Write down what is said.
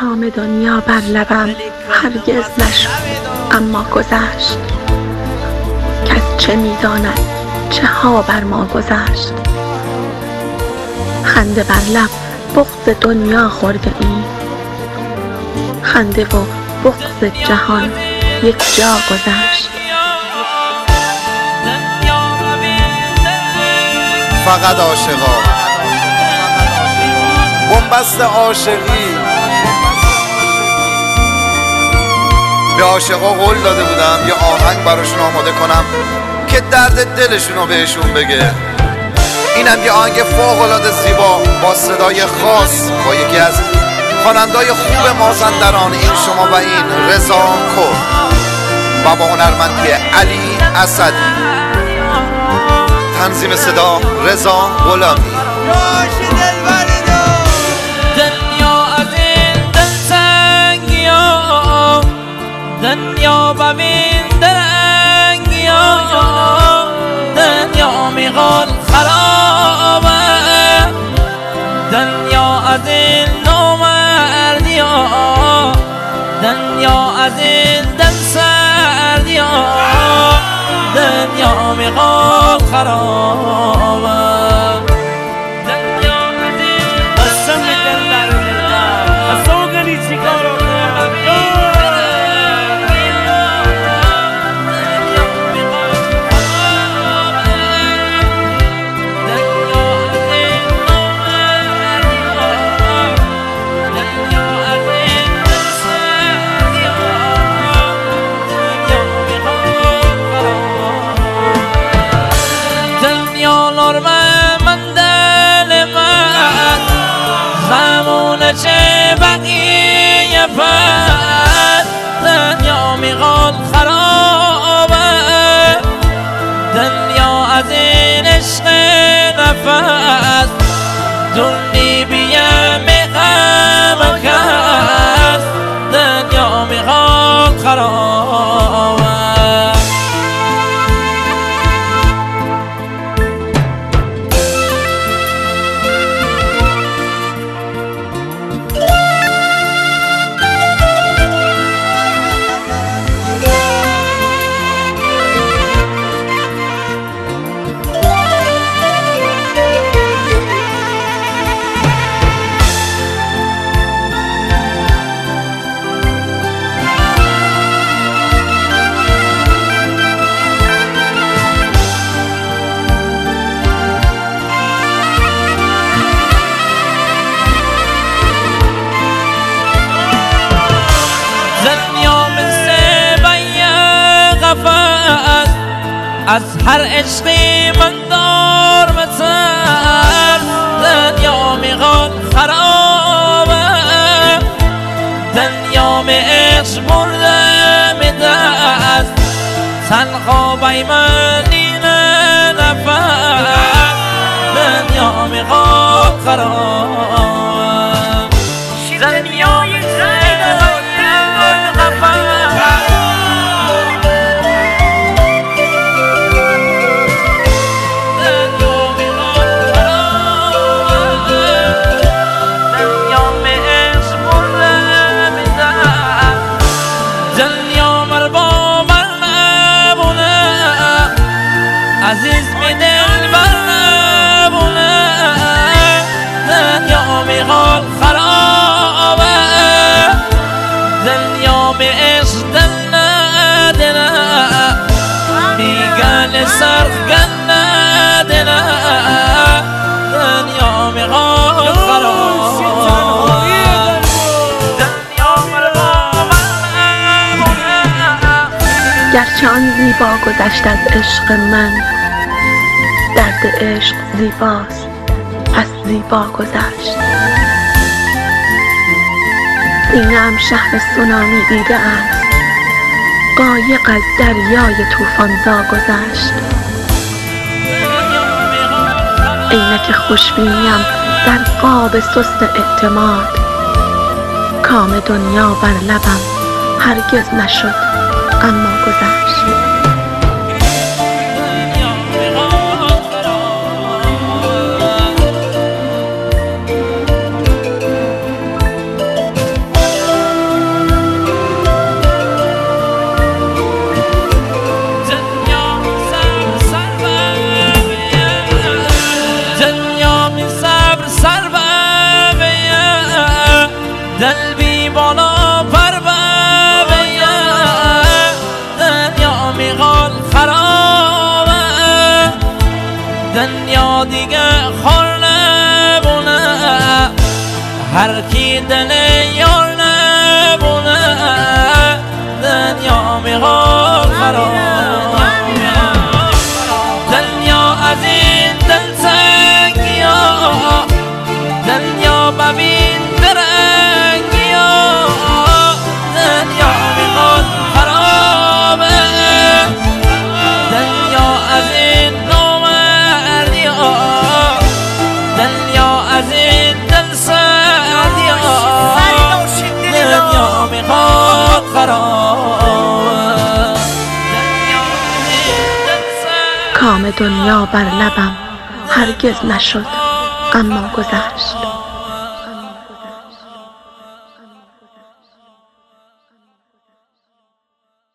کام دنیا بر لبم هرگز نشد اما گذشت. کس چه می‌داند چه ها بر ما گذشت. خنده بر لب بغض دنیا خورده ایم، خنده و بغض جهان یک جا گذشت. فقط عاشقا بنبست عاشقی. به عاشقا قول داده بودم یه آهنگ براشون آماده کنم که درد دلشونو بهشون بگه. اینم یه آهنگ فوق‌العاده زیبا با صدای خاص با یکی از خواننده‌های خوب مازندران، این شما و این رضا کور و با هنرمندی علی اسدی، تنظیم صدا رضا غلامی. دنیا از این دلتنگی‌ها، دنیا ببین درنگی‌ها، دنیا میخواد خرابه، دنیا از این نامردی‌ها، دنیا از این دل سردی‌ها، دنیا میخواد خرابه. چه بقیه پس دنیا میخواد خرابه، دنیا از این عشق نفس دنی بیم غم کس، دنیا میخواد خرابه. از هر عشقی من دار بتر، دنیا میخواد خرابه، دنیا می عشق برده میدست، تنها بی من این نفس، دنیا میخواد خرابه. دنیای عزیز می دل بر نبونه، دنیا میخواد خرابه، دنیا به عشق دل ندنه، میگن سرخ گن ندنه، دنیا میخواد خرابه. گرچه آن زیبا گذشت از عشق من، درد عشق زیباست پس زیبا گذشت. سینه‌ام شهر سونامی دیده است، قایق از دریای طوفان‌زا گذشت. عینک خوشبینیم در قاب سست اعتماد، کام دنیا بر لبم هرگز نشد اما گذشت. دل بی بالا پر ببیه دنیا میخواد خرابه دنیا دیگه خور نبونه هر کی دل یار نبونه دنیا میخواد خرابه دنیا از این دل سنگی ها دنیا ببین درنگی ها دنیا میخواد خرابه دنیا از این نامردی ها دنیا از این دل سردی ها دنیا میخواد خرابه کام دنیا بر لبم هرگز نشد اما گذشت